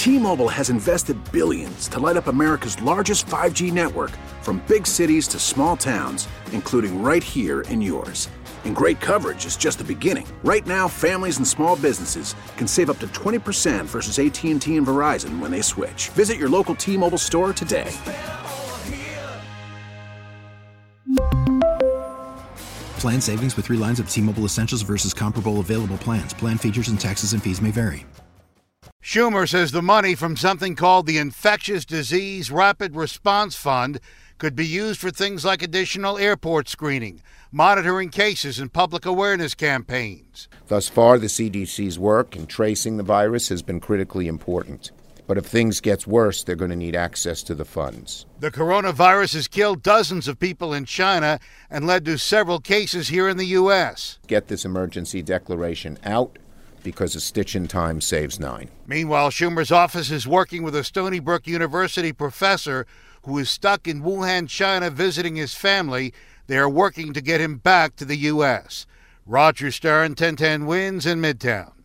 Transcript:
T-Mobile has invested billions to light up America's largest 5G network, from big cities to small towns, including right here in yours. And great coverage is just the beginning. Right now, families and small businesses can save up to 20% versus AT&T and Verizon when they switch. Visit your local T-Mobile store today. Plan savings with 3 lines of T-Mobile Essentials versus comparable available plans. Plan features and taxes and fees may vary. Schumer says the money from something called the Infectious Disease Rapid Response Fund could be used for things like additional airport screening, monitoring cases, and public awareness campaigns. Thus far, the CDC's work in tracing the virus has been critically important. But if things get worse, they're going to need access to the funds. The coronavirus has killed dozens of people in China and led to several cases here in the U.S. Get this emergency declaration out, because a stitch in time saves 9. Meanwhile, Schumer's office is working with a Stony Brook University professor who is stuck in Wuhan, China, visiting his family. They are working to get him back to the U.S. Roger Stern, 1010 Wins in Midtown.